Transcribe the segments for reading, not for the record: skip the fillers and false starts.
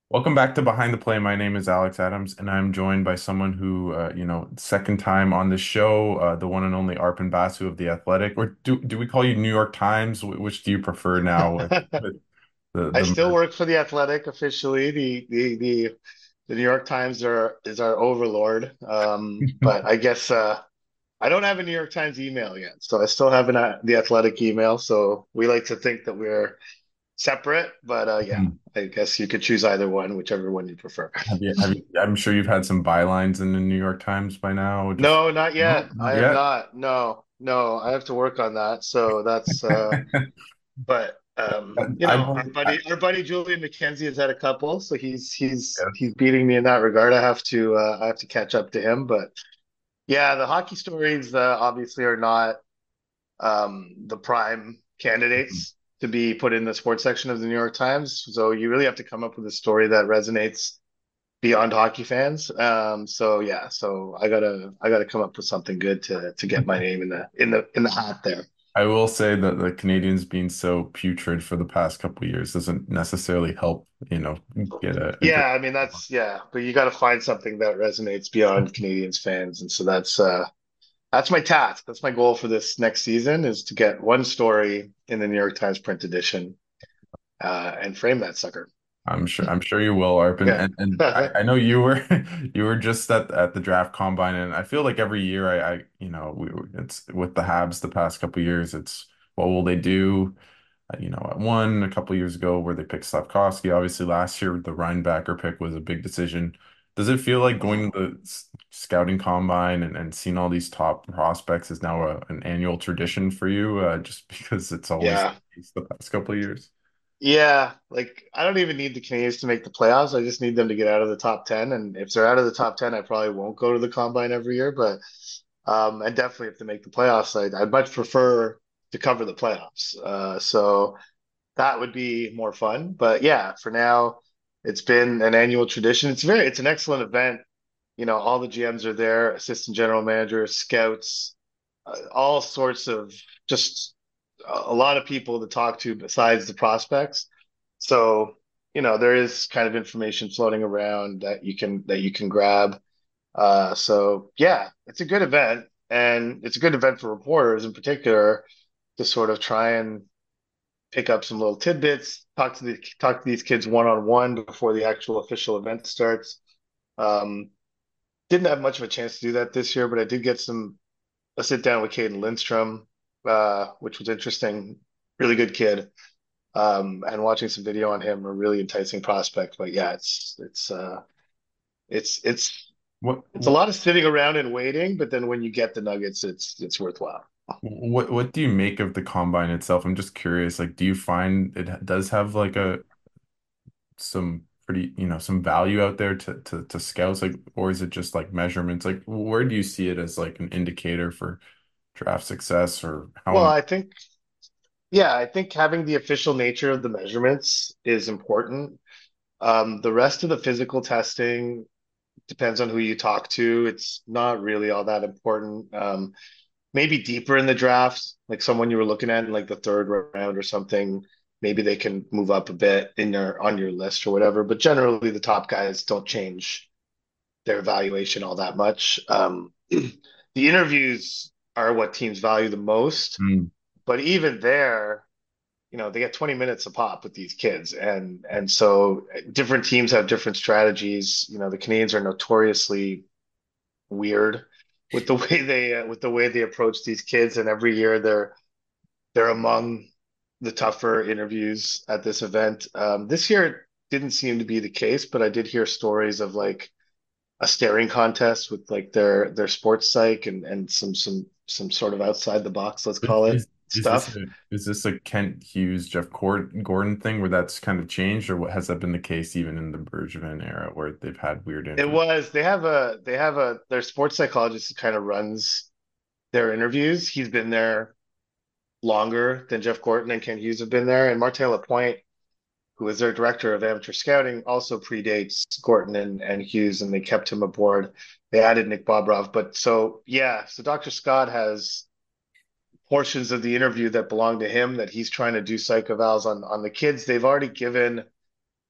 Welcome back to Behind the Play. My name is Alex Adams, and I'm joined by someone who, second time on the show, the one and only Arpan Basu of The Athletic. Or do we call you New York Times? Which do you prefer now with the I still merge? work for the Athletic officially. The New York Times is our overlord. But I guess I don't have a New York Times email yet, so I still have the Athletic email. So we like to think that we're separate, but yeah, I guess you could choose either one, whichever one you prefer. I'm sure you've had some bylines in the New York Times by now. Just No, not no, yet. I not have yet. not. No, no, I have to work on that. So that's But I believe. our buddy Julian McKenzie has had a couple, so he's beating me in that regard. I have to catch up to him. But yeah, the hockey stories obviously are not the prime candidates to be put in the sports section of the New York Times. So you really have to come up with a story that resonates beyond hockey fans. So yeah, so I gotta come up with something good to get my name in the hat there. I will say that the Canadians being so putrid for the past couple of years doesn't necessarily help, get a good. Yeah, I mean yeah, but you got to find something that resonates beyond Canadians fans, and so that's my task. That's my goal for this next season is to get one story in the New York Times print edition and frame that sucker. I'm sure you will, Arpin. Yeah. And I know you were you were just at the draft combine, and I feel like every year it's with the Habs the past couple years, it's what will they do? At one a couple years ago where they picked Slavkovsky. Obviously, last year the Reinbacher pick was a big decision. Does it feel like going to the scouting combine and seeing all these top prospects is now an annual tradition for you, just because it's always the Yeah. case the past couple of years? Yeah, like I don't even need the Canadians to make the playoffs. I just need them to get out of the top 10. And if they're out of the top 10, I probably won't go to the combine every year, but and definitely if they make the playoffs, I'd much prefer to cover the playoffs. So that would be more fun. But yeah, for now, it's been an annual tradition. It's an excellent event. You know, all the GMs are there, assistant general managers, scouts, all sorts of just a lot of people to talk to besides the prospects. So, you know, there is kind of information floating around that you can grab. So yeah, it's a good event, and it's a good event for reporters in particular to sort of try and pick up some little tidbits, talk to these kids one on one before the actual official event starts. Um, didn't have much of a chance to do that this year, but I did get a sit down with Caden Lindstrom, which was interesting. Really good kid. And watching some video on him, a really enticing prospect. But yeah, it's it's What it's a lot of sitting around and waiting, but then when you get the nuggets, it's worthwhile. what do you make of the combine itself? I'm just curious. Like, do you find it does have like a some pretty, some value out there to scouts, like, or is it just like measurements? Like, where do you see it as like an indicator for draft success or Well, how? I think having the official nature of the measurements is important. The rest of the physical testing depends on who you talk to. It's not really all that important. Maybe deeper in the draft, like someone you were looking at in like the third round or something, maybe they can move up a bit in your on your list or whatever. But generally, the top guys don't change their evaluation all that much. The interviews are what teams value the most, Mm. but even there, you know, they get 20 minutes a pop with these kids, and so different teams have different strategies. You know, the Canadians are notoriously weird with the way they approach these kids, and every year they're among the tougher interviews at this event. This year it didn't seem to be the case, but I did hear stories of like a staring contest with like their sports psych and some sort of outside the box, let's call it Is this stuff. a Kent Hughes, Gordon thing where that's kind of changed, or what has that been the case even in the Bergevin era where they've had weird It interviews? was they have a their sports psychologist who kind of runs their interviews. He's been there longer than Jeff Gorton and Ken Hughes have been there, and Martin Lapointe, who is their director of amateur scouting, also predates Gorton and Hughes, and they kept him aboard. They added Nick Bobrov, but so yeah, so Dr. Scott has portions of the interview that belong to him that he's trying to do psych evals on the kids. They've already given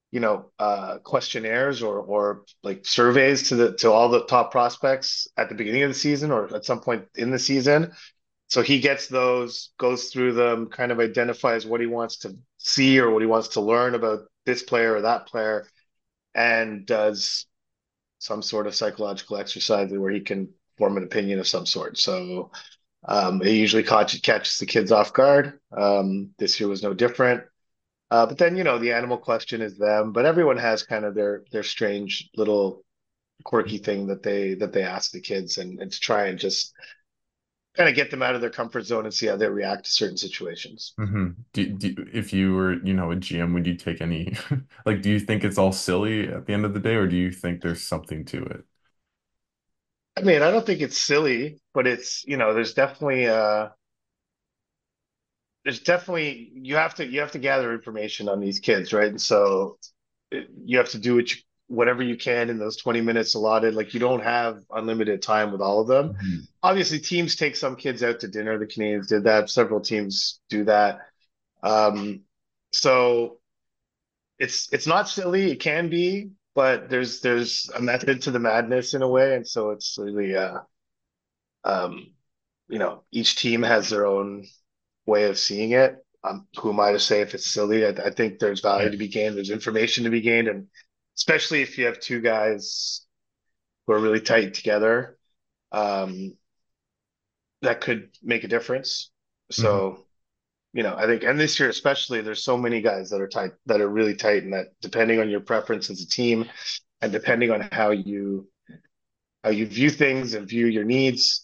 questionnaires or like surveys to all the top prospects at the beginning of the season or at some point in the season. So he gets those, goes through them, kind of identifies what he wants to see or what he wants to learn about this player or that player, and does some sort of psychological exercise where he can form an opinion of some sort. So it usually catches the kids off guard. This year was no different. But then, the animal question is them, but everyone has kind of their strange little quirky thing that they ask the kids, and to try and just kind of get them out of their comfort zone and see how they react to certain situations. If you were, a GM, would you take any, like, do you think it's all silly at the end of the day, or do you think there's something to it? I mean, I don't think it's silly, but it's, there's definitely you have to gather information on these kids, right? And so you have to do whatever you can in those 20 minutes allotted. Like you don't have unlimited time with all of them. Mhm. Obviously, teams take some kids out to dinner. The Canadians did that. Several teams do that. Um, so it's not silly. It can be, but there's a method to the madness in a way, and so it's really um, each team has their own way of seeing it. Who am I to say if it's silly? I think there's value Yeah. to be gained. There's information to be gained, and especially if you have two guys who are really tight together, um, that could make a difference. Mhm. So, I think, and this year especially, there's so many guys that are tight, that are really tight, and that depending on your preference as a team, and depending on how you view things and view your needs,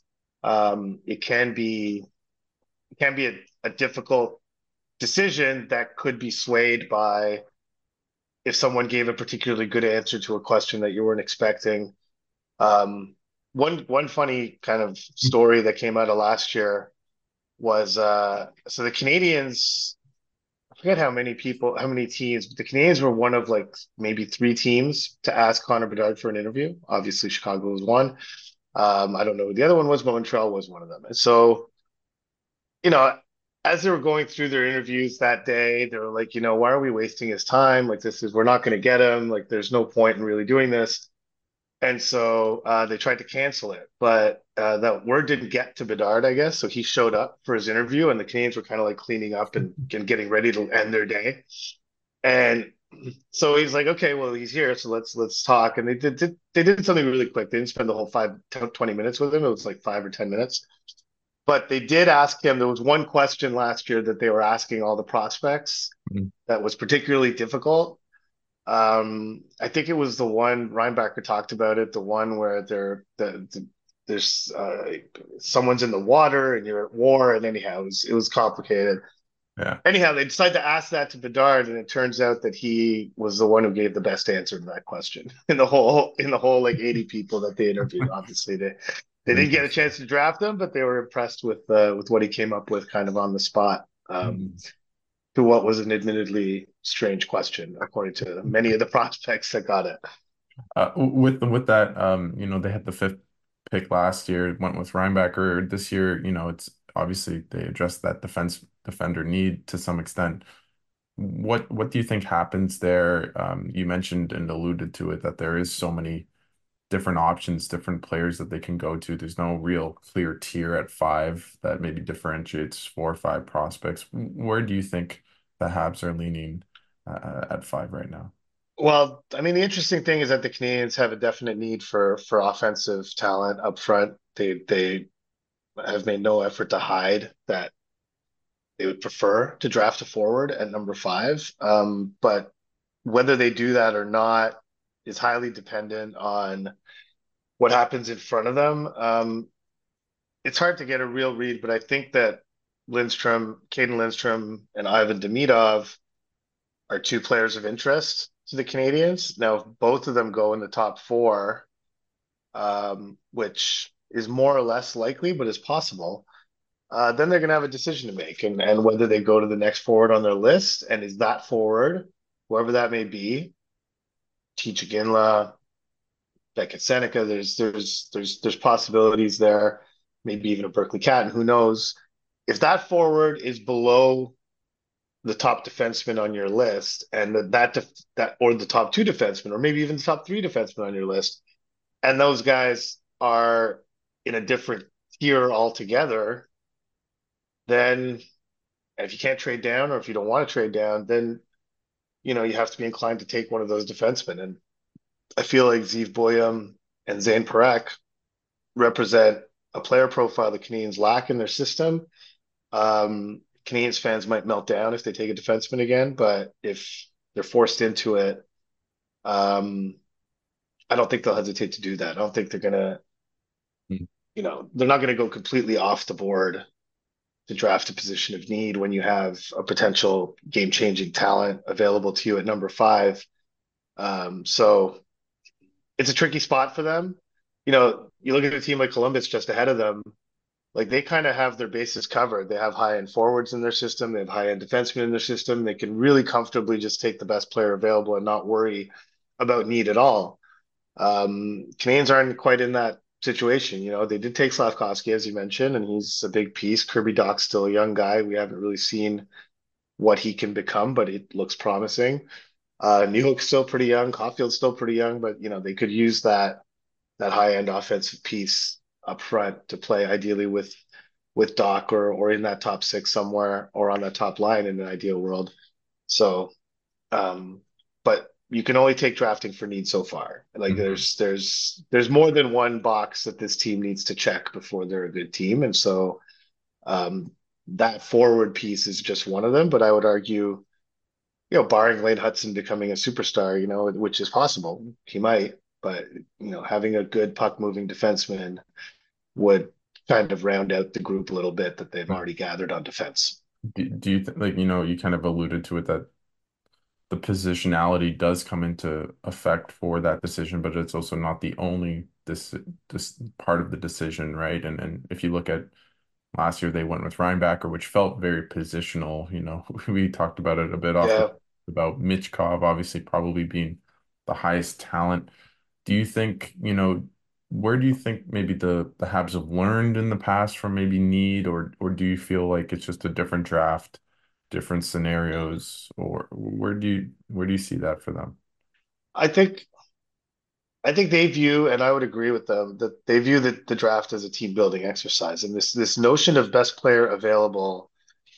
it can be a difficult decision that could be swayed by if someone gave a particularly good answer to a question that you weren't expecting. Um, one funny kind of story that came out of last year was so the Canadians, I forget how many teams, but the Canadians were one of like maybe three teams to ask Connor Bedard for an interview. Obviously, Chicago was one. I don't know who the other one was, but Montreal was one of them. And so, you know, as they were going through their interviews that day, they were like, why are we wasting his time? Like, we're not going to get him. Like, there's no point in really doing this. And so they tried to cancel it, but that word didn't get to Bedard, I guess. So he showed up for his interview, and the Canadians were kind of like cleaning up and getting ready to end their day. And so he's like, okay, well, he's here, so let's talk. And they did something really quick. They didn't spend the whole 20 minutes with him. It was like 5 or 10 minutes. But they did ask him. There was one question last year that they were asking all the prospects Mhm. that was particularly difficult. I think it was the one Reinbacher talked about it, the one where there's someone's in the water and you're at war, and anyhow, it was complicated. Yeah. Anyhow, they decided to ask that to Bedard, and it turns out that he was the one who gave the best answer to that question in the whole like 80 people that they interviewed. Obviously, they didn't get a Interesting. chance to draft him, but they were impressed with what he came up with, kind of on the spot. Mhm. To what was an admittedly strange question, according to many of the prospects that got it. With that, they had the fifth pick last year, went with Reinbacher. This year, it's obviously they addressed that defender need to some extent. What do you think happens there? You mentioned and alluded to it that there is so many different options, different players that they can go to. There's no real clear tier at five that maybe differentiates 4 or 5 prospects. Where do you think the Habs are leaning at five right now? Well, I mean, the interesting thing is that the Canadians have a definite need for offensive talent up front. They have made no effort to hide that they would prefer to draft a forward at number five. But whether they do that or not is highly dependent on what happens in front of them. It's hard to get a real read, but I think that Caden Lindstrom, and Ivan Demidov are two players of interest to the Canadians. Now, if both of them go in the top four, which is more or less likely, but is possible, then they're going to have a decision to make, and whether they go to the next forward on their list, and is that forward, whoever that may be, Teach Ginla, Beckett Seneca, there's possibilities there, maybe even a Berkeley Catton, who knows? If that forward is below the top defenseman on your list, and that or the top two defensemen, or maybe even the top three defensemen on your list, and those guys are in a different tier altogether, then if you can't trade down or if you don't want to trade down, then you have to be inclined to take one of those defensemen. And I feel like Zeev Boyum and Zane Parekh represent a player profile the Canadians lack in their system. Canadians fans might melt down if they take a defenseman again, but if they're forced into it, um, I don't think they'll hesitate to do that. I don't think they're gonna, Mm. they're not gonna go completely off the board to draft a position of need when you have a potential game-changing talent available to you at number five. So it's a tricky spot for them. You look at a team like Columbus just ahead of them, like they kind of have their bases covered. They have high-end forwards in their system. They have high-end defensemen in their system. They can really comfortably just take the best player available and not worry about need at all. Canadians aren't quite in that situation. They did take Slavkovsky, as you mentioned, and he's a big piece. Kirby Dach's still a young guy. We haven't really seen what he can become, but it looks promising. Newhook's still pretty young. Caulfield's still pretty young, but they could use that high end offensive piece up front to play ideally with Doc or in that top six somewhere or on that top line in an ideal world. So, um, but you can only take drafting for need so far. Like Mhm. there's more than one box that this team needs to check before they're a good team, and so um, that forward piece is just one of them. But I would argue, barring Lane Hudson becoming a superstar, which is possible, he might, but having a good puck moving defenseman would kind of round out the group a little bit that they've already gathered on defense. Do you th like you kind of alluded to it that the positionality does come into effect for that decision, but it's also not the only this part of the decision, right? And if you look at last year, they went with Reinbacher, which felt very positional. We talked about it a bit off the Yeah, about Michkov, obviously probably being the highest talent. Do you think, where do you think maybe the Habs have learned in the past from maybe need, or do you feel like it's just a different draft, different scenarios, or where do you see that for them? I think I think they view, and I would agree with them, that they view the draft as a team building exercise. And this notion of best player available,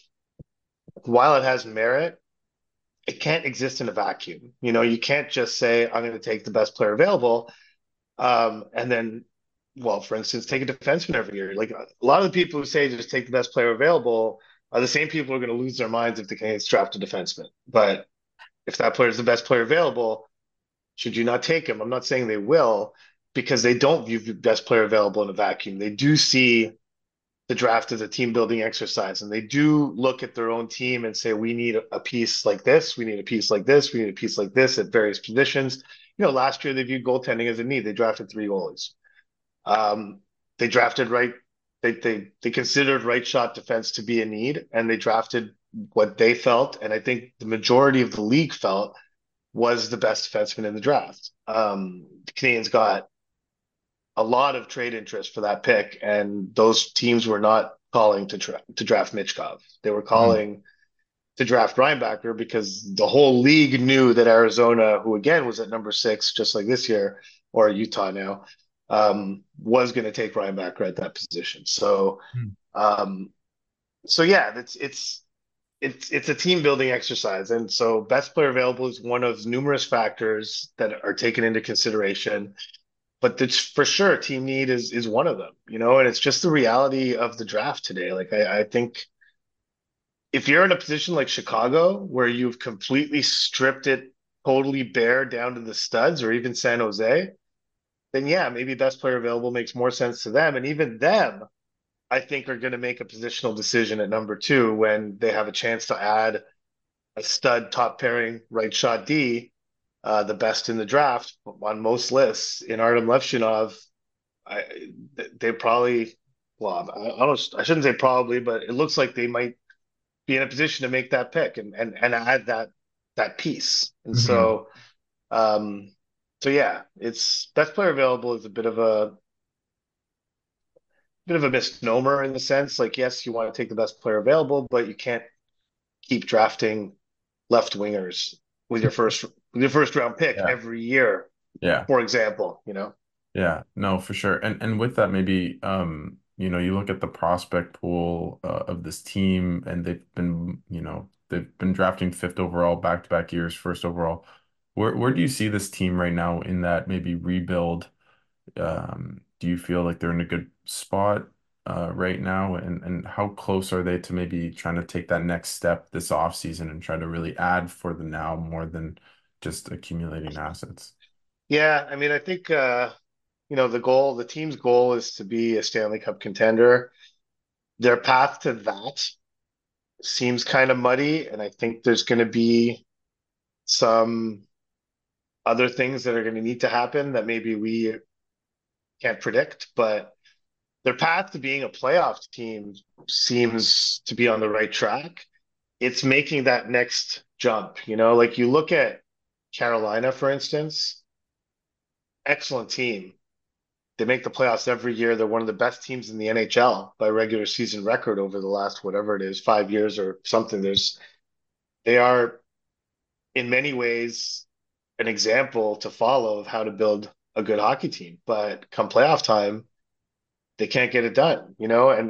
while it has merit, it can't exist in a vacuum. You can't just say, I'm going to take the best player available, and then, well, for instance, take a defenseman every year. Like a lot of the people who say just take the best player available are the same people who are going to lose their minds if the Canadians draft a defenseman. But if that player is the best player available, should you not take him? I'm not saying they will, because they don't view the best player available in a vacuum. They do see the draft as a team building exercise, and they do look at their own team and say, we need a piece like this, we need a piece like this, we need a piece like this at various positions. Last year they viewed goaltending as a need. They drafted three goalies. Um, they drafted right. They considered right shot defense to be a need, and they drafted what they felt, and I think the majority of the league felt was the best defenseman in the draft. The Canadians got a lot of trade interest for that pick, and those teams were not calling to draft Michkov. They were Mhm. calling to draft Reinbacher because the whole league knew that Arizona, who again was at number six, just like this year, or Utah now, was going to take Reinbacher at that position. Um, so yeah, it's a team building exercise, and so best player available is one of numerous factors that are taken into consideration. But it's for sure team need is one of them, and it's just the reality of the draft today. Like I think if you're in a position like Chicago where you've completely stripped it totally bare down to the studs, or even San Jose, then yeah, maybe best player available makes more sense to them. And even them, I think, are going to make a positional decision at number two when they have a chance to add a stud top pairing right shot D, the best in the draft on most lists in Artem Levshinov. I they probably, well, I shouldn't say probably, but it looks like they might be in a position to make that pick and add that piece. And Mhm. um, so yeah, it's best player available is a bit of a misnomer in the sense like yes, you want to take the best player available, but you can't keep drafting left wingers with your first round pick Yeah. every year, Yeah. for example, you know? Yeah, no, for sure. And with that, maybe you look at the prospect pool of this team, and they've been drafting fifth overall back-to-back years, first overall. Where do you see this team right now in that maybe rebuild? Do you feel like they're in a good spot right now? And how close are they to maybe trying to take that next step this offseason and try to really add for the now more than just accumulating assets? Yeah, I mean, I think the team's goal is to be a Stanley Cup contender. Their path to that seems kind of muddy, and I think there's going to be some other things that are going to need to happen that maybe we can't predict, but their path to being a playoff team seems to be on the right track. It's making that next jump, like you look at Carolina, for instance, excellent team. They make the playoffs every year. They're one of the best teams in the NHL by regular season record over the last whatever it is, 5 years or something. They are in many ways an example to follow of how to build a good hockey team. But come playoff time, they can't get it done, and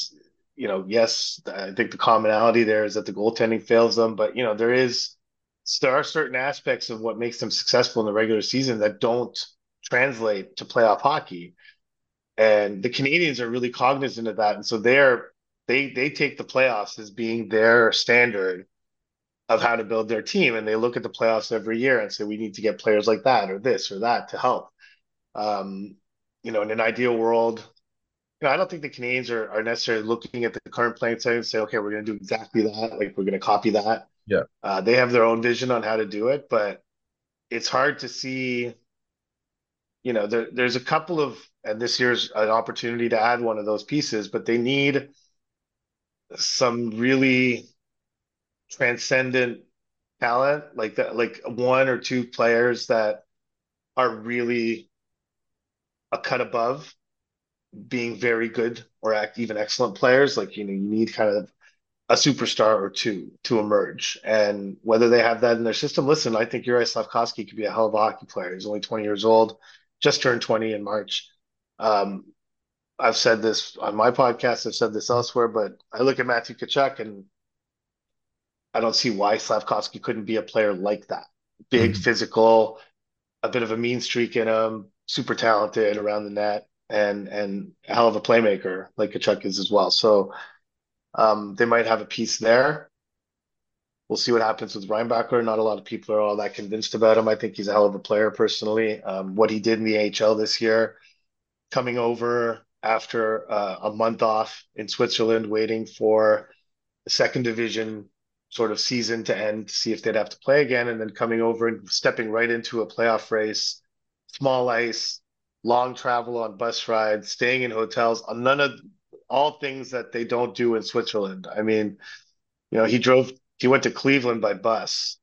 yes, I think the commonality there is that the goaltending fails them, but there are certain aspects of what makes them successful in the regular season that don't translate to playoff hockey. And the Canadians are really cognizant of that. And so they take the playoffs as being their standard of how to build their team. And they look at the playoffs every year and say, we need to get players like that or this or that to help. Um, in an ideal world, I don't think the Canadians are necessarily looking at the current playing time and say, okay, we're going to do exactly that. Like we're going to copy that. Yeah. They have their own vision on how to do it, but it's hard to see, there's a couple of, and this year's an opportunity to add one of those pieces, but they need some really transcendent talent, like that, like one or two players that are really a cut above being very good or even excellent players. Like, you need kind of a superstar or two to emerge. And whether they have that in their system, listen, I think Yuri Slafkovsky could be a hell of a hockey player. He's only 20 years old, just turned 20 in March. Um, I've said this on my podcast, I've said this elsewhere, but I look at Matthew Tkachuk and I don't see why Slafkovsky couldn't be a player like that. Big, Mhm. physical, a bit of a mean streak in him, super talented around the net, and a hell of a playmaker like Tkachuk is as well. So they might have a piece there. We'll see what happens with Reinbacher. Not a lot of people are all that convinced about him. I think he's a hell of a player personally. What he did in the AHL this year, coming over after a month off in Switzerland, waiting for the second division sort of season to end to see if they'd have to play again, and then coming over and stepping right into a playoff race, small ice, long travel on bus rides, staying in hotels, none of all things that they don't do in Switzerland. I mean, he went to Cleveland by bus.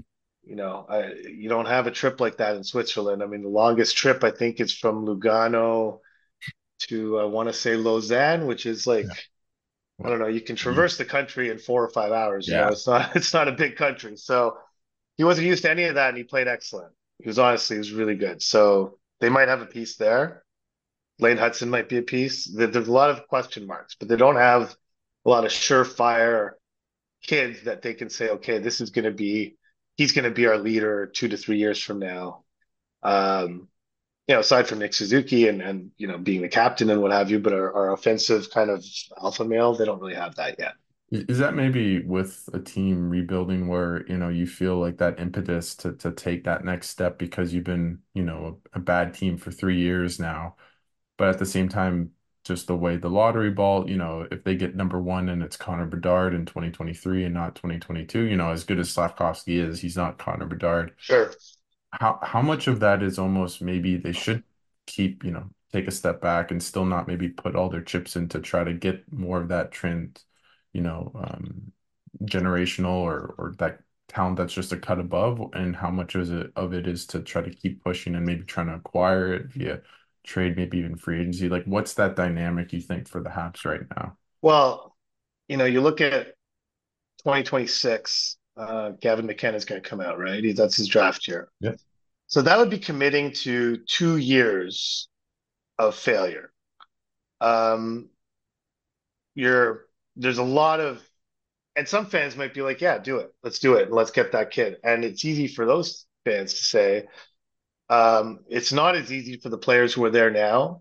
You don't have a trip like that in Switzerland. I mean, the longest trip I think is from Lugano to I want to say Lausanne, which is like Yeah. I What? don't know, you can traverse the country in 4 or 5 hours. Yeah. It's not a big country. So he wasn't used to any of that and he played excellent. He was really good. So they might have a piece there. Lane Hudson might be a piece. There's a lot of question marks, but they don't have a lot of surefire kids that they can say, okay, he's going to be our leader 2 to 3 years from now. Um, aside from Nick Suzuki and being the captain and what have you, but our offensive kind of alpha male, they don't really have that yet. Is that maybe with a team rebuilding where, you feel like that impetus to take that next step because you've been, a bad team for 3 years now, but at the same time, just the way the lottery ball, if they get number one and it's Connor Bedard in 2023 and not 2022, as good as Slavkovsky is, he's not Connor Bedard. Sure. How much of that is almost maybe they should keep, take a step back and still not maybe put all their chips in to try to get more of that trend, you know, um, generational or that talent that's just a cut above, and how much of it is to try to keep pushing and maybe trying to acquire it via trade, maybe even free agency. Like, what's that dynamic you think for the Habs right now? Well, you look at 2026, Gavin McKenna's going to come out, right? That's his draft year. Yep. So that would be committing to 2 years of failure. Um, you're there's a lot of, and some fans might be like, yeah, do it. Let's do it. And let's get that kid. And it's easy for those fans to say. It's not as easy for the players who are there now.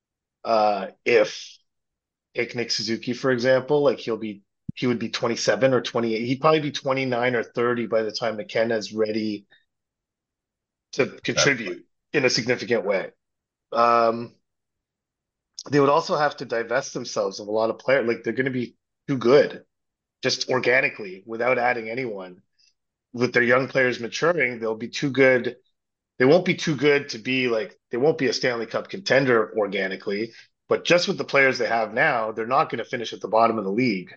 If take Nick Suzuki, for example, like he would be 27 or 28. He'd probably be 29 or 30 by the time McKenna's ready to Yeah. contribute in a significant way. Um, they would also have to divest themselves of a lot of players. Like they're going to be too good just organically without adding anyone. With their young players maturing, they'll be too good. They won't be too good to be like, they won't be a Stanley Cup contender organically, but just with the players they have now, they're not going to finish at the bottom of the league.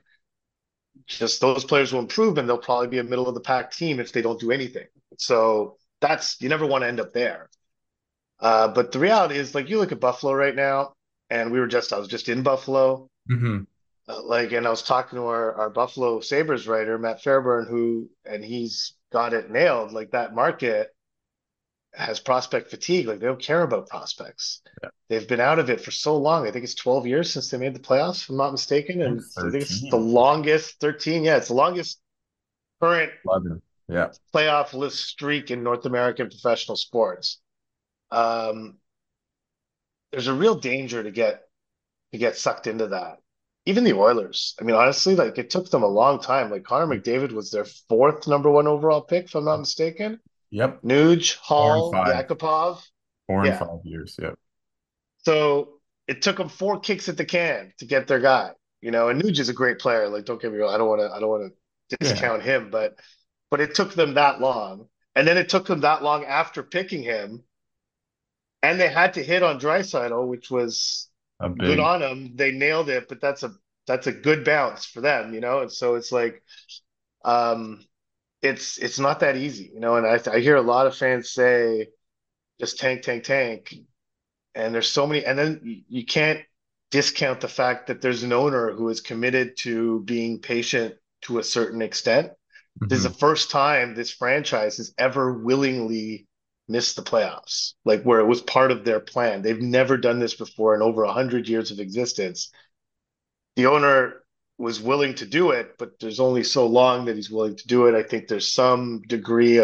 Just those players will improve and they'll probably be a middle of the pack team if they don't do anything. So that's, you never want to end up there. But the reality is, like, you look at Buffalo right now, and I was just in Buffalo. Hmm. And I was talking to our Buffalo Sabres writer, Matt Fairburn, and he's got it nailed. Like that market has prospect fatigue. Like they don't care about prospects. Yeah. They've been out of it for so long. I think it's 12 years since they made the playoffs, if I'm not mistaken. I think And I think it's the 13. longest 13. Yeah, it's the longest current 11. Yeah. playoff list streak in North American professional sports. Um, there's a real danger to get sucked into that. Even the Oilers. I mean, honestly, like it took them a long time. Like Connor McDavid was their fourth number one overall pick, if I'm not mistaken. Yep. Nuge, Four and Hall, five. Yakupov. Four and Yeah. 5 years. Yep. So it took them four kicks at the can to get their guy. And Nuge is a great player. Like, don't get me wrong. I don't want to Yeah. discount him, but it took them that long. And then it took them that long after picking him. And they had to hit on Draisaitl, which was A good big. on them. They nailed it, but that's a good bounce for them. And so it's like um it's not that easy. And I hear a lot of fans say just tank, tank, tank. And there's so many, and then you can't discount the fact that there's an owner who is committed to being patient to a certain extent. This is the Hmm. first time this franchise has ever willingly missed the playoffs, like where it was part of their plan. They've never done this before in over 100 years of existence. The owner was willing to do it, but there's only so long that he's willing to do it. I think there's some degree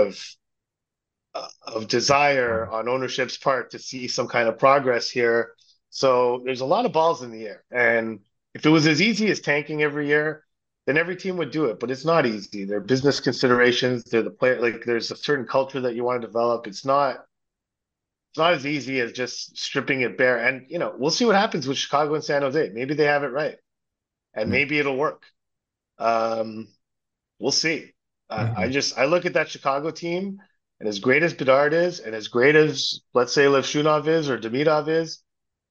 of desire on ownership's part to see some kind of progress here. So there's a lot of balls in the air. And if it was as easy as tanking every year, then every team would do it. But it's not easy. There are business considerations. They're the player, like there's a certain culture that you want to develop. It's not as easy as just stripping it bare. And we'll see what happens with Chicago and San Jose. Maybe they have it right. And Yeah. maybe it'll work. Um, we'll see. Hmm. I look at that Chicago team, and as great as Bedard is, and as great as let's say Levshunov is or Demidov is,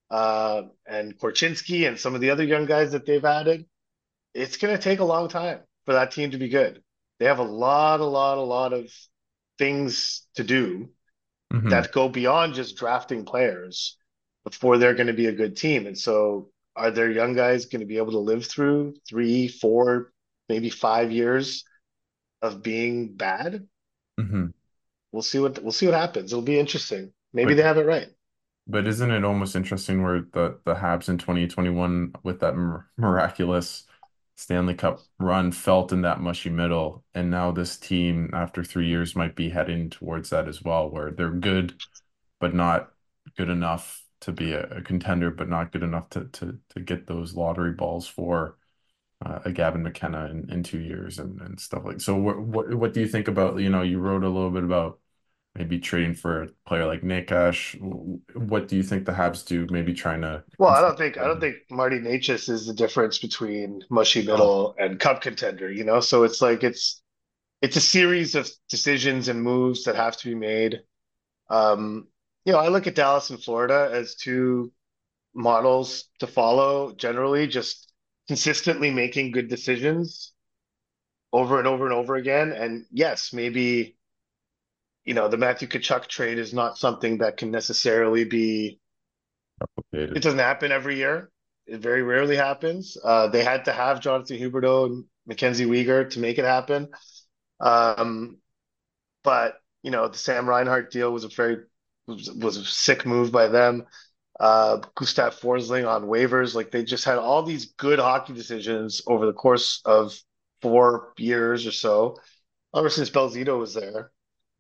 and Korchinski and some of the other young guys that they've added, it's going to take a long time for that team to be good. They have a lot of things to do Hmm. that go beyond just drafting players before they're going to be a good team. And so, are their young guys going to be able to live through 3, 4, maybe 5 years of being bad? Hmm. We'll see what happens. It'll be interesting. Maybe But they have it right. but isn't it almost interesting where the Habs in 2021 with that miraculous Stanley Cup run felt in that mushy middle, and now this team after 3 years might be heading towards that as well, where they're good but not good enough to be a contender, but not good enough to get those lottery balls for a Gavin McKenna in 2 years and stuff like. So what do you think about, you wrote a little bit about maybe trading for a player like Nick Ash. What do you think the Habs do? Maybe trying to Well, I instead don't think I of don't think Marty Necas is the difference between mushy oh, middle and cup contender. So it's like it's a series of decisions and moves that have to be made. Um, I look at Dallas and Florida as two models to follow generally, just consistently making good decisions over and over and over again. And yes, maybe, the Matthew Tkachuk trade is not something that can necessarily be, it complicated. doesn't happen every year. It very rarely happens. They had to have Jonathan Huberdeau and Mackenzie Weegar to make it happen. Um, but the Sam Reinhart deal was a sick move by them. Gustav Forsling on waivers, like they just had all these good hockey decisions over the course of 4 years or so, ever since Belzito was there.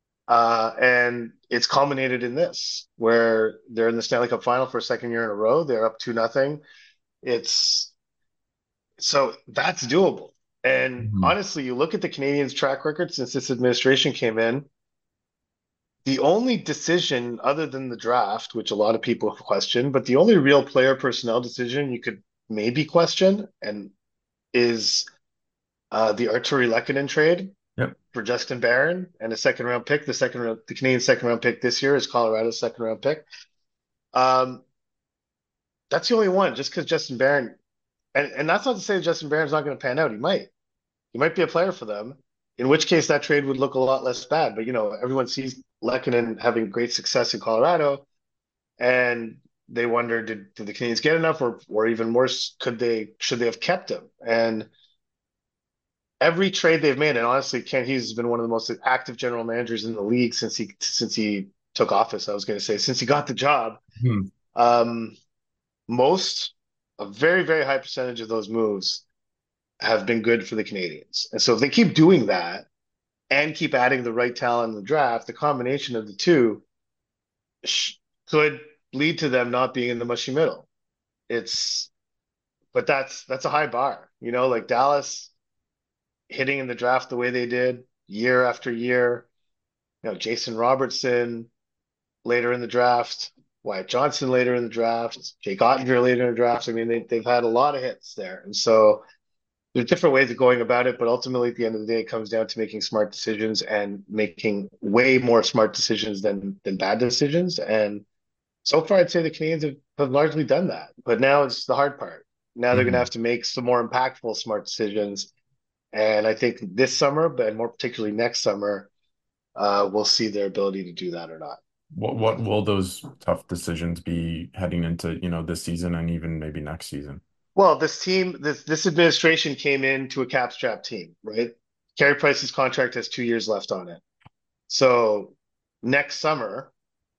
And it's culminated in this, where they're in the Stanley Cup final for a second year in a row. They're up 2-0. It's so that's doable. And Mhm. honestly, you look at the Canadians' track record since this administration came in, the only decision other than the draft, which a lot of people have questioned, but the only real player personnel decision you could maybe question and is the Artturi Lehkonen trade Yep. for Justin Barron and a second round pick. The Canadian second round pick this year is Colorado's second round pick. Um, that's the only one, just because Justin Barron, and that's not to say Justin Barron's not going to pan out. He might be a player for them. In which case, that trade would look a lot less bad. But everyone sees Lehkonen having great success in Colorado, and they wonder, did the Canadians get enough, or even worse, should they have kept him? And every trade they've made, and honestly, Kent Hughes has been one of the most active general managers in the league since he took office. I was going to say since he got the job. Hmm. Um, most a very very high percentage of those moves have been good for the Canadians, and so if they keep doing that and keep adding the right talent in the draft, the combination of the two sh could lead to them not being in the mushy middle. It's but that's a high bar, like Dallas hitting in the draft the way they did year after year. Jason Robertson later in the draft, Wyatt Johnson later in the draft, Jake Ottinger later in the draft. I mean, they've had a lot of hits there. And so there's different ways of going about it, but ultimately at the end of the day, it comes down to making smart decisions and making way more smart decisions than bad decisions. And so far, I'd say the Canadians have largely done that. But now it's the hard part. Now they're going to Mhm. have to make some more impactful smart decisions. And I think this summer, but more particularly next summer, we'll see their ability to do that or not. What will those tough decisions be heading into, this season and even maybe next season? Well, this administration came into a cap strap team, right? Carey Price's contract has 2 years left on it. So next summer,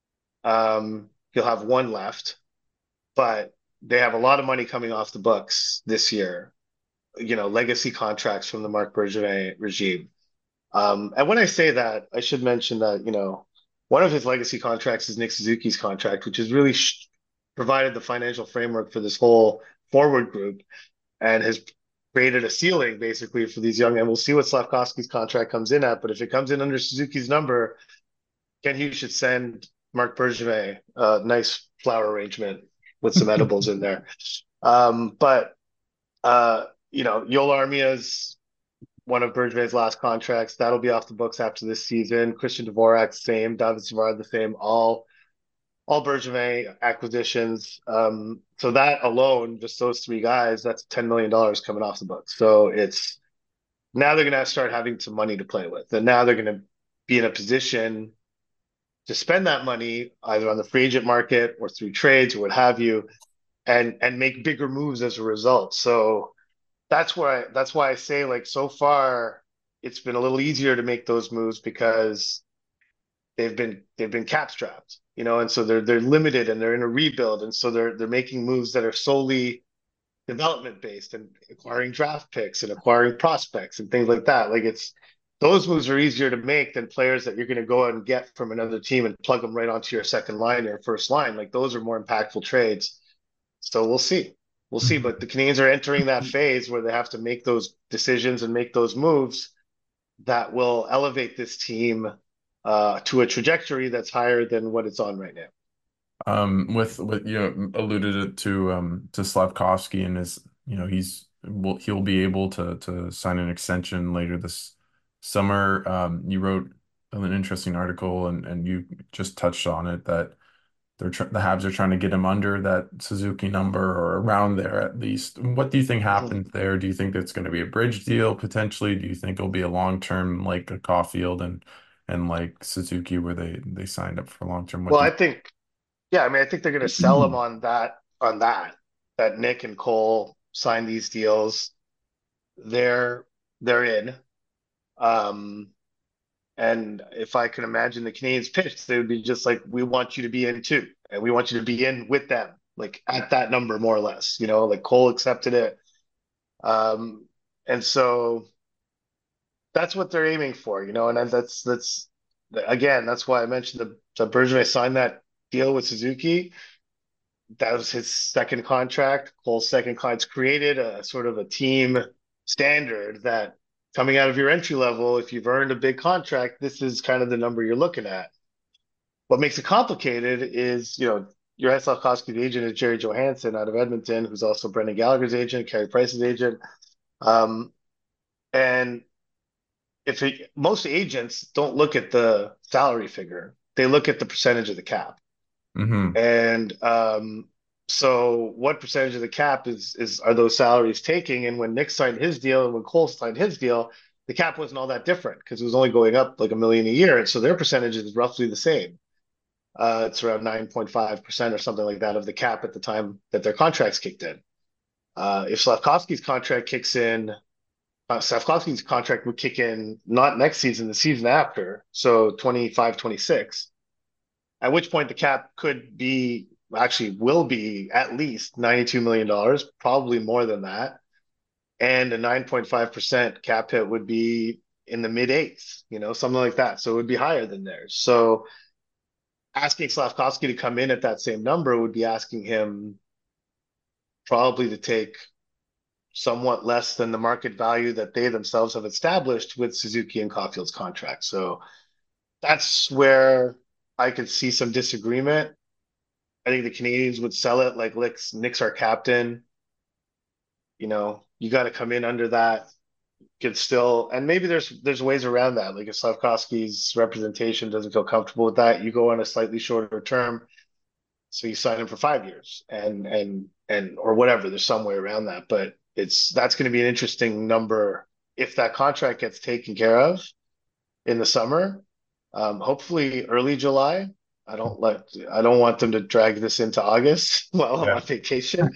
he'll have one left, but they have a lot of money coming off the books this year, legacy contracts from the Marc Bergevin regime. And when I say that, I should mention that, one of his legacy contracts is Nick Suzuki's contract, which has really provided the financial framework for this whole forward group and has created a ceiling basically for these young. And we'll see what Slavkovsky's contract comes in at. But if it comes in under Suzuki's number, Ken Hughes should send Marc Bergevin a nice flower arrangement with some edibles in there. But Yoel Armia's one of Bergevin's last contracts. That'll be off the books after this season. Christian Dvorak, same. David Savard, the same. All Bergevin acquisitions. So that alone, just those three guys, that's $10 million coming off the books. So it's now they're going to start having some money to play with, and now they're going to be in a position to spend that money either on the free agent market or through trades or what have you, and make bigger moves as a result. So that's why I say like so far it's been a little easier to make those moves because they've been cap strapped, and so they're limited and they're in a rebuild, and so they're making moves that are solely development based and acquiring draft picks and acquiring prospects and things like that. Like it's those moves are easier to make than players that you're going to go out and get from another team and plug them right onto your second line or first line. Like those are more impactful trades. So we'll see. We'll see. But the Canadians are entering that phase where they have to make those decisions and make those moves that will elevate this team to a trajectory that's higher than what it's on right now. With alluded it to Slavkovsky and his, he'll be able to sign an extension later this summer. You wrote an interesting article and you just touched on it that the Habs are trying to get him under that Suzuki number or around there at least. What do you think Mhm. happens there? Do you think that's going to be a bridge deal potentially? Do you think it'll be a long term like a Caulfield and like Suzuki where they signed up for long term? What Well, do I think, yeah, I mean, I think they're going to sell him you on that Nick and Cole signed these deals. They're they're in. Um, and if I can imagine the Canadians pitched, they would be just like, we want you to be in too, and we want you to be in with them, like at that number more or less. Like Cole accepted it. Um, and so that's what they're aiming for, and that's again, that's why I mentioned the Bergevin signed that deal with Suzuki. That was his second contract. Cole's second contract created a sort of a team standard that coming out of your entry level, if you've earned a big contract, this is kind of the number you're looking at. What makes it complicated is, your Slavkovsky's agent is Jerry Johansson out of Edmonton, who's also Brendan Gallagher's agent, Carey Price's agent. Um, and most agents don't look at the salary figure, they look at the percentage of the cap. Hmm. And so what percentage of the cap is are those salaries taking? And when Nick signed his deal and when Cole signed his deal, the cap wasn't all that different because it was only going up like $1 million a year. And so their percentage is roughly the same. It's around 9.5% or something like that of the cap at the time that their contracts kicked in. If Slavkovsky's contract kicks in, Slavkovsky's contract would kick in not next season, the season after, so 25, 26. At which point the cap could be, actually will be at least $92 million, probably more than that. And a 9.5% cap hit would be in the mid eights, something like that. So it would be higher than theirs. So asking Slavkovsky to come in at that same number would be asking him probably to take somewhat less than the market value that they themselves have established with Suzuki and Caulfield's contract. So that's where I could see some disagreement. I think the Canadians would sell it like Nick's our captain. You got to come in under that. Could still, and maybe there's ways around that. Like if Slavkovsky's representation doesn't feel comfortable with that, you go on a slightly shorter term. So you sign him for 5 years and or whatever. There's some way around that, but that's going to be an interesting number if that contract gets taken care of in the summer. Hopefully early July. I don't want them to drag this into August while I'm Yeah. on vacation.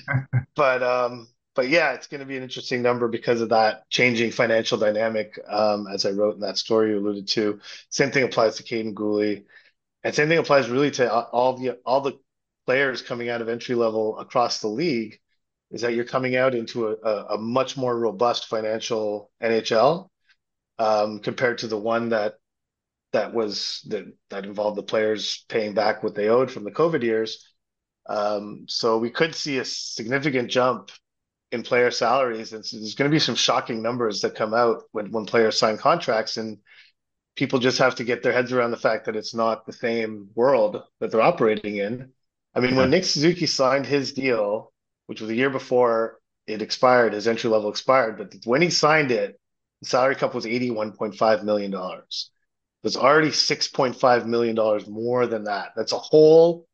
But yeah, it's going to be an interesting number because of that changing financial dynamic, as I wrote in that story you alluded to. Same thing applies to Caden Gooley, and same thing applies really to all the players coming out of entry level across the league. Is that you're coming out into a much more robust financial NHL, compared to the one that involved the players paying back what they owed from the COVID years. So we could see a significant jump in player salaries, and so there's going to be some shocking numbers that come out when players sign contracts, and people just have to get their heads around the fact that it's not the same world that they're operating in. I mean, Yeah. when Nick Suzuki signed his deal, which was a year before it expired, his entry level expired, but when he signed it, the salary cap was $81.5 million. There's already $6.5 million more than that. That's a whole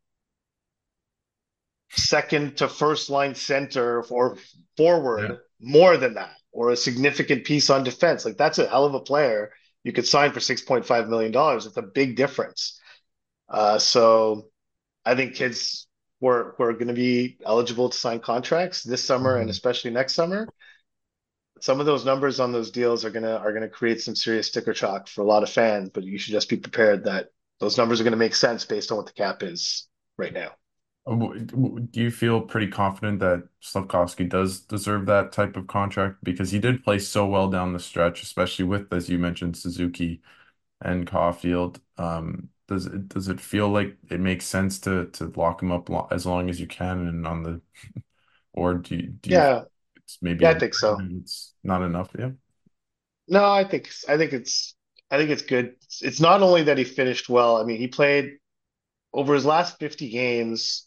second to first line center or Yeah. forward more than that, or a significant piece on defense. Like that's a hell of a player you could sign for $6.5 million. It's a big difference. So I think kids who are going to be eligible to sign contracts this summer and Mhm. especially next summer, some of those numbers on those deals are gonna create some serious sticker shock for a lot of fans. But you should just be prepared that those numbers are going to make sense based on what the cap is right now. Do you feel pretty confident that Slavkovsky does deserve that type of contract? Because he did play so well down the stretch, especially with, as you mentioned, Suzuki and Caulfield. Does it feel like it makes sense to lock him up as long as you can and on the or do you Yeah, it's maybe yeah, a I think so. it's not enough? Yeah. No, I think it's good. It's not only that he finished well. I mean, he played over his last 50 games.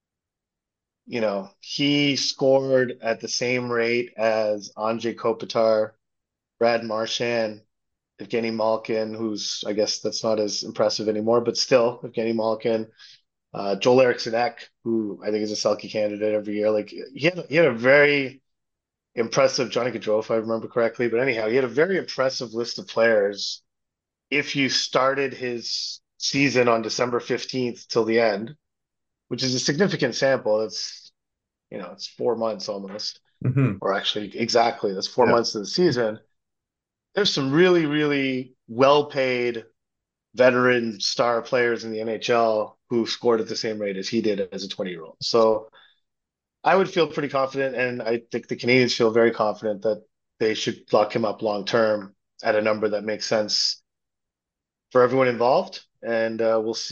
He scored at the same rate as Anze Kopitar, Brad Marchand, Evgeny Malkin, who's, I guess that's not as impressive anymore, but still Evgeny Malkin, Joel Eriksson Ek, who I think is a Selke candidate every year. Like he had a very impressive Johnny Gaudreau, if I remember correctly. But anyhow, he had a very impressive list of players if you started his season on December 15th till the end, which is a significant sample. It's 4 months almost, Hmm. or actually exactly, that's four Yeah. months of the season. there's some really, really well-paid veteran star players in the NHL who scored at the same rate as he did as a 20-year-old. So I would feel pretty confident, and I think the Canadians feel very confident that they should lock him up long term at a number that makes sense for everyone involved. And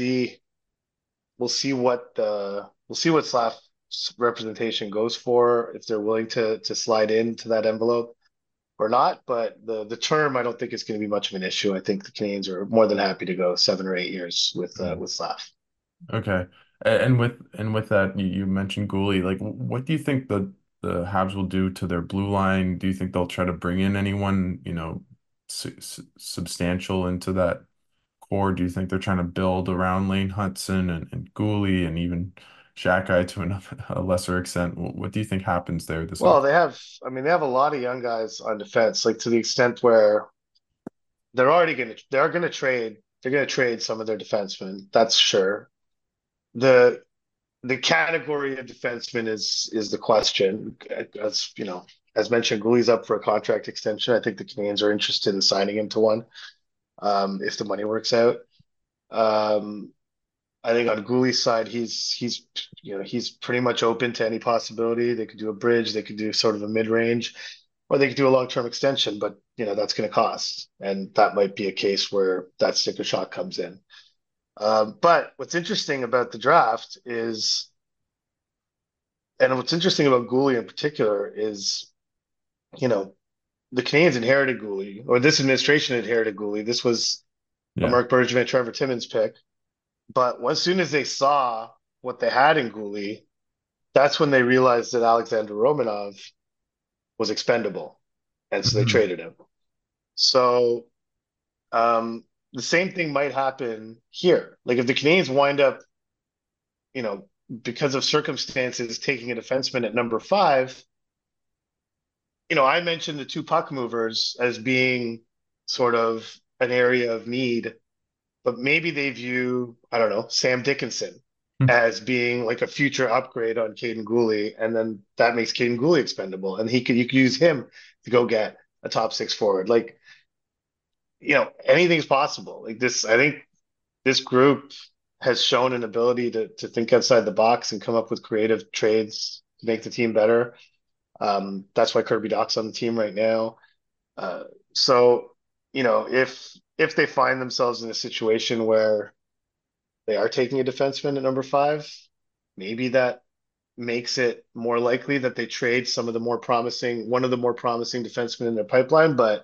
we'll see what Slav representation goes for if they're willing to slide into that envelope or not. But the term I don't think is going to be much of an issue. I think the Canadians are more than happy to go 7 or 8 years Mm. with Slav. Okay. And with that, you mentioned Goalie. Like, what do you think the Habs will do to their blue line? Do you think they'll try to bring in anyone, substantial into that core? Do you think they're trying to build around Lane Hudson and Goalie and even Xhekaj to a lesser extent? What do you think happens there this Well, off? I mean, they have a lot of young guys on defense, like to the extent where they're gonna trade some of their defensemen. That's sure. The the category of defenseman is the question. As you know, as mentioned, Goulie's up for a contract extension. I think the Canadians are interested in signing him to one, if the money works out. Um, I think on Goulie's side, he's pretty much open to any possibility. They could do a bridge, they could do sort of a mid-range, or they could do a long-term extension, but that's going to cost, and that might be a case where that sticker shock comes in. But what's interesting about the draft is, and what's interesting about Goulet in particular is, you know, the Canadians inherited Goulet, or this administration inherited Goulet. This was a Yeah. Mark Bergevin, Trevor Timmons pick. But as soon as they saw what they had in Goulet, that's when they realized that Alexander Romanov was expendable, and so they Mhm. traded him. So the same thing might happen here. Like if the Canadians wind up, you know, because of circumstances, taking a defenseman at number five, I mentioned the two puck movers as being sort of an area of need, but maybe they view, I don't know, Sam Dickinson as being like a future upgrade on Caden Gooley, and then that makes Caden Gooley expendable, and you could use him to go get a top six forward. Like, anything's possible. Like this, I think this group has shown an ability to think outside the box and come up with creative trades to make the team better. That's why Kirby Doc's on the team right now. Uh, so, if they find themselves in a situation where they are taking a defenseman at number five, maybe that makes it more likely that they trade one of the more promising defensemen in their pipeline. But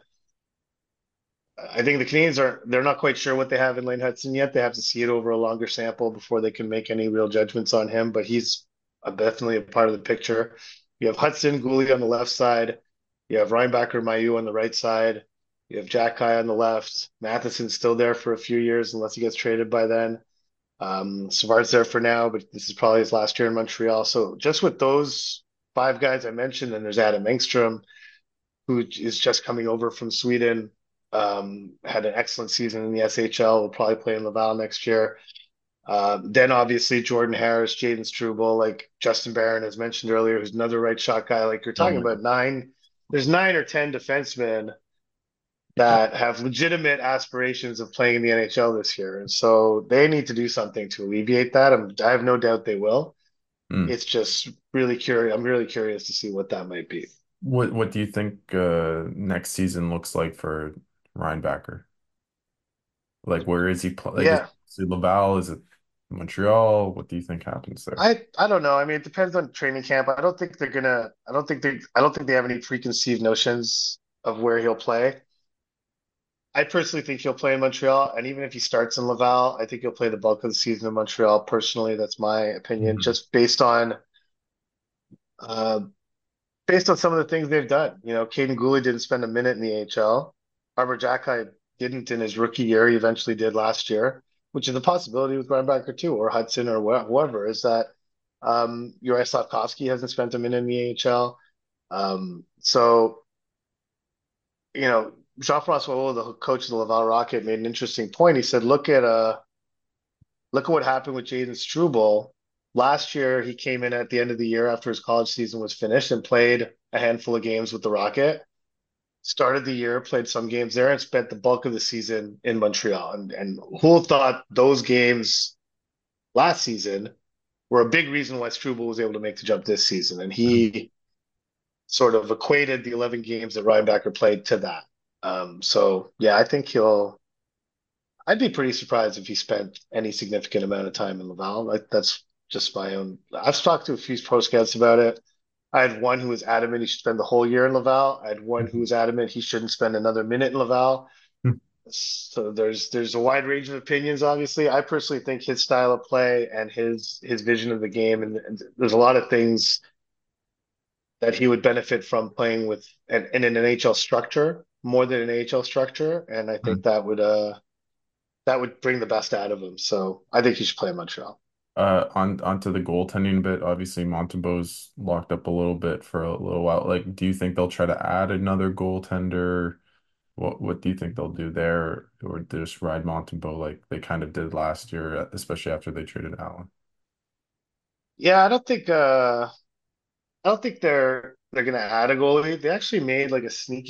I think the Canadians they're not quite sure what they have in Lane Hudson yet. They have to see it over a longer sample before they can make any real judgments on him. But he's definitely a part of the picture. You have Hudson, Gooley on the left side. You have Reinbacher, Mailloux on the right side. You have Xhekaj on the left. Matheson's still there for a few years unless he gets traded by then. Savard's there for now, but this is probably his last year in Montreal. So just with those five guys I mentioned, and there's Adam Engstrom, who is just coming over from Sweden, had an excellent season in the SHL, will probably play in Laval next year. Then obviously Jordan Harris, Jaden Struble, like Justin Barron, as mentioned earlier, who's another right shot guy. Like you're Oh talking my about there's 9 or 10 defensemen that have legitimate aspirations of playing in the NHL this year. And so they need to do something to alleviate that. I have no doubt they will. God. It's just really curious. I'm really curious to see what that might be. What do you think next season looks like for Reinbacher? Like where is he like is Yeah, it Laval? Is it Montreal? What do you think happens there? I don't know. I mean, it depends on training camp. I don't think they have any preconceived notions of where he'll play. I personally think he'll play in Montreal, and even if he starts in Laval, I think he'll play the bulk of the season in Montreal. Personally, that's my opinion, Mhm. just uh, based on some of the things they've done. Caden Gooley didn't spend a minute in the AHL. Arbor Jacki didn't in his rookie year. He eventually did last year, which is a possibility with Reinbacher too, or Hudson, or whoever. Is that Juraj Slafkovsky hasn't spent a minute in the AHL. So, Jean-François Huot, the coach of the Laval Rocket, made an interesting point. He said, look at what happened with Jaden Struble. Last year, he came in at the end of the year after his college season was finished and played a handful of games with the Rocket. started the year, played some games there, and spent the bulk of the season in Montreal. And who thought those games last season were a big reason why Struble was able to make the jump this season. And he sort of equated the 11 games that Reinbacher played to that. So yeah, I think I'd be pretty surprised if he spent any significant amount of time in Laval. That's just my own. I've talked to a few pro scouts about it. I had one who was adamant he should spend the whole year in Laval. I had one who Mhm. was adamant he shouldn't spend another minute in Laval. Mhm. So there's a wide range of opinions, obviously. I personally think his style of play and his vision of the game, and there's a lot of things that he would benefit from playing with in an NHL structure more than an AHL structure, and I think that would bring the best out of him. So I think he should play in Montreal. On onto the goaltending bit. Obviously, Montembeault's locked up a little bit for a little while. Like, do you think they'll try to add another goaltender? What do you think they'll do there, or just ride Montembeault like they kind of did last year, especially after they traded Allen? Yeah, I don't think they're gonna add a goalie. They actually made like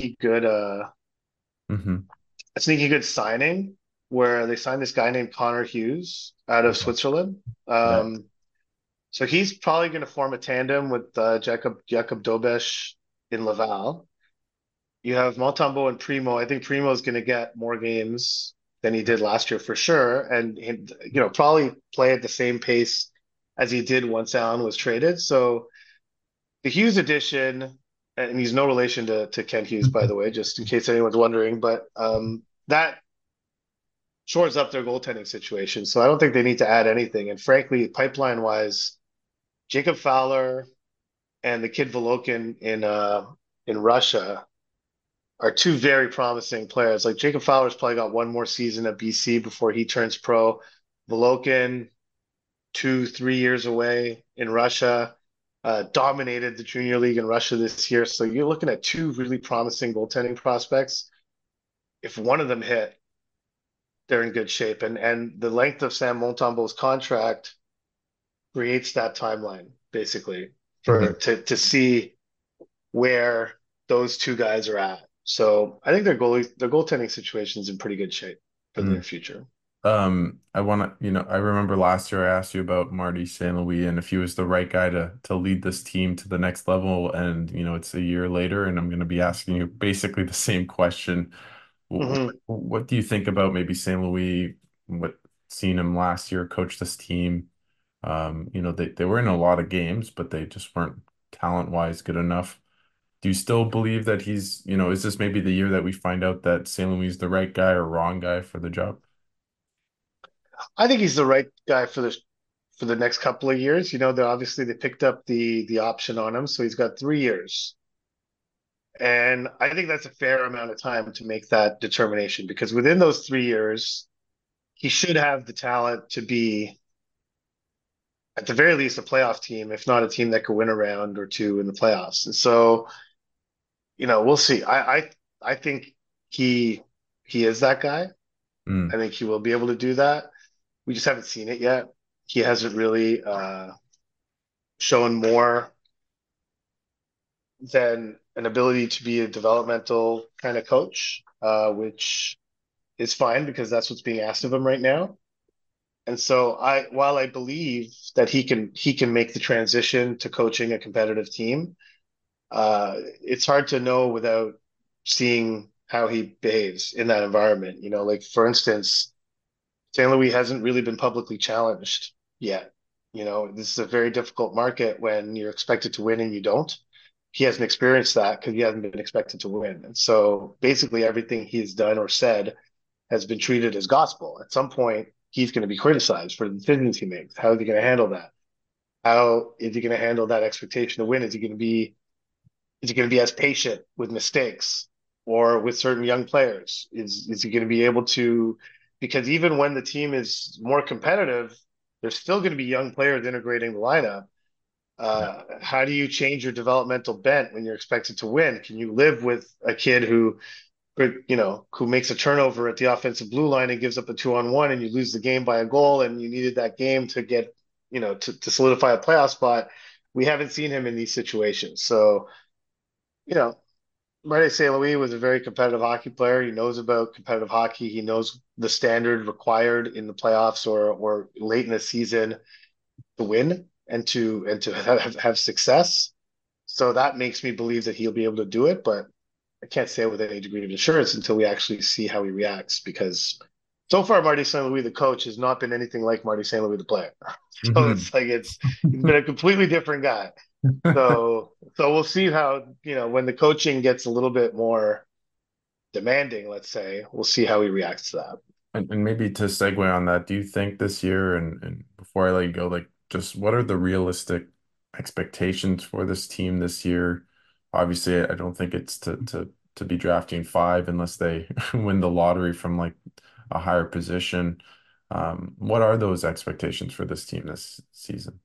Hmm. a sneaky good signing where they signed this guy named Connor Hughes out of Okay. Switzerland. Yeah. So he's probably going to form a tandem with Jacob Dobeš in Laval. You have Montembeault and Primo. I think Primo is going to get more games than he did last year for sure, and probably play at the same pace as he did once Allen was traded. So the Hughes addition, and he's no relation to Ken Hughes, by the way, just in case anyone's wondering, but that shores up their goaltending situation. So I don't think they need to add anything. And frankly, pipeline wise, Jacob Fowler and the kid Volokin in Russia are two very promising players. Like Jacob Fowler's probably got one more season at BC before he turns pro. Volokin, 2, 3 years away in Russia, dominated the junior league in Russia this year. So you're looking at two really promising goaltending prospects. If one of them hit, they're in good shape. And the length of Sam Montembeault's contract creates that timeline basically for Hmm. to see where those two guys are at. So I think their goaltending situation is in pretty good shape for the near future. I want to, I remember last year I asked you about Marty St. Louis and if he was the right guy to lead this team to the next level. And, it's a year later, and I'm going to be asking you basically the same question. Hmm. What do you think about maybe St. Louis? What Seeing him last year coach this team? They were in a lot of games, but they just weren't talent-wise good enough. Do you still believe that is this maybe the year that we find out that St. Louis is the right guy or wrong guy for the job? I think he's the right guy for the next couple of years. They picked up the option on him, so he's got 3 years. And I think that's a fair amount of time to make that determination because within those 3 years, he should have the talent to be, at the very least, a playoff team, if not a team that could win a round or two in the playoffs. And so, we'll see. I think he he is that guy. I Mm, think he will be able to do that. We just haven't seen it yet. He hasn't really shown more than an ability to be a developmental kind of coach, which is fine because that's what's being asked of him right now. And so while I believe that he can make the transition to coaching a competitive team, it's hard to know without seeing how he behaves in that environment. Like for instance, St. Louis hasn't really been publicly challenged yet. This is a very difficult market when you're expected to win and you don't. He hasn't experienced that because he hasn't been expected to win. And so basically everything he's done or said has been treated as gospel. At some point, he's going to be criticized for the decisions he makes. How is he going to handle that? How is he going to handle that expectation to win? Is he going to be as patient with mistakes or with certain young players? Is he going to be able to? Because even when the team is more competitive, there's still going to be young players integrating the lineup. yeah. How do you change your developmental bent when you're expected to win? Can you live with a kid who makes a turnover at the offensive blue line and gives up a 2-on-1 and you lose the game by a goal and you needed that game to get, to solidify a playoff spot? We haven't seen him in these situations. So, you know, Marty St. Louis was a very competitive hockey player. He knows about competitive hockey. He knows the standard required in the playoffs or late in the season to win and to have success. So that makes me believe that he'll be able to do it, but I can't say it with any degree of assurance until we actually see how he reacts because so far Marty St. Louis, the coach, has not been anything like Marty St. Louis, the player. So Hmm. it's like he's been a completely different guy. So we'll see how, when the coaching gets a little bit more demanding, let's say, we'll see how he reacts to that. And maybe to segue on that, do you think this year, and before I let you go, like just what are the realistic expectations for this team this year? Obviously, I don't think it's to be drafting five unless they win the lottery from like a higher position. What are those expectations for this team this season?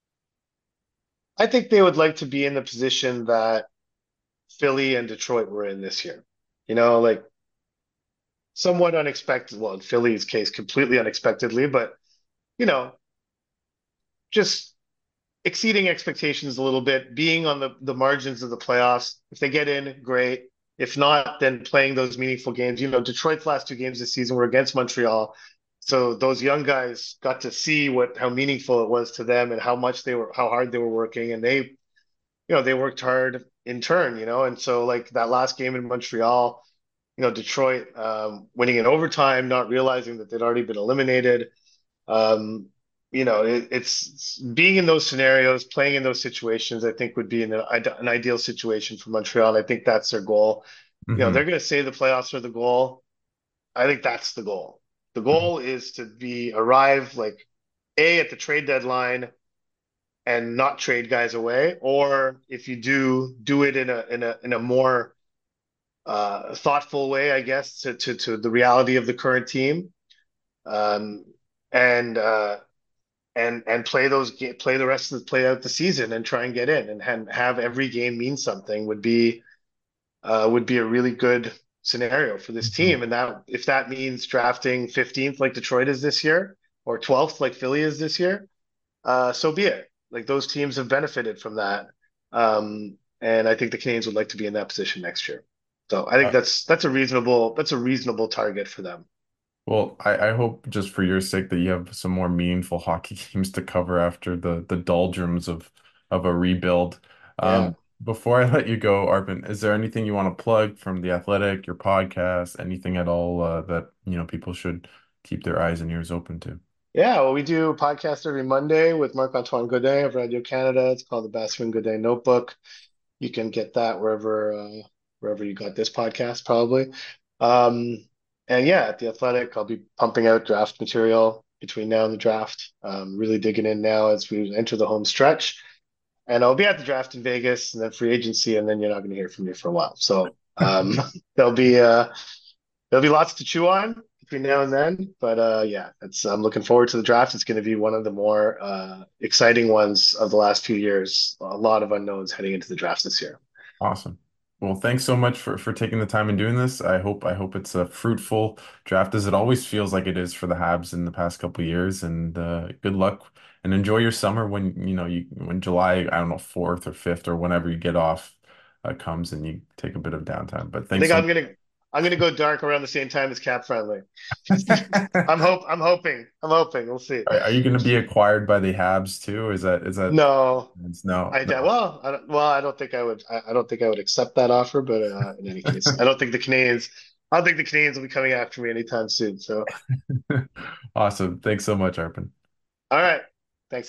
I think they would like to be in the position that Philly and Detroit were in this year. Like somewhat unexpected. Well, in Philly's case, completely unexpectedly, but you know, just exceeding expectations a little bit, being on the margins of the playoffs. If they get in, great. If not, then playing those meaningful games. Detroit's last two games this season were against Montreal. So those young guys got to see how meaningful it was to them and how hard they were working. And they worked hard in turn. And so like that last game in Montreal, Detroit winning in overtime, not realizing that they'd already been eliminated. It's being in those scenarios, playing in those situations, I think would be an ideal situation for Montreal. And I think that's their goal. Hmm. They're going to say the playoffs are the goal. I think that's the goal. The goal is to arrive like at the trade deadline and not trade guys away, or if you do it in a more thoughtful way, I guess, to the reality of the current team, um, and play the rest of the play out the season and try and get in and have every game mean something would be a really good scenario for this Hmm. team. And that if that means drafting 15th like Detroit is this year or 12th like Philly is this year, so be it. Like those teams have benefited from that. And I think the Canadians would like to be in that position next year. So I think that's a reasonable target for them. Well, I hope just for your sake that you have some more meaningful hockey games to cover after the doldrums of a rebuild. Yeah. Before I let you go, Arpin, is there anything you want to plug from The Athletic, your podcast, anything at all that people should keep their eyes and ears open to? Yeah, well, we do a podcast every Monday with Marc-Antoine Godin of Radio Canada. It's called the Bastien Godin Notebook. You can get that wherever you got this podcast, probably. Um, and yeah, at the Athletic, I'll be pumping out draft material between now and the draft. Really digging in now as we enter the home stretch. And I'll be at the draft in Vegas and then free agency, and then you're not going to hear from me for a while. So there'll be uh, there'll be lots to chew on between now and then. But yeah, I'm looking forward to the draft. It's going to be one of the more exciting ones of the last few years. A lot of unknowns heading into the draft this year. Awesome. Well, thanks so much for taking the time and doing this. I hope it's a fruitful draft as it always feels like it is for the Habs in the past couple of years. And good luck and enjoy your summer when when July, I don't know, 4th or 5th or whenever you get off comes and you take a bit of downtime. But I thanks think so I'm gonna go dark around the same time as Cap Friendly. much. I'm hoping. We'll see. Are you going to be acquired by the Habs too? Is that No, no, no. I don't think I would. I don't think I would accept that offer. But in any case, I don't think the Canadians. I don't think the Canadians will be coming after me anytime soon. So, Awesome. Thanks so much, Arpin. all right.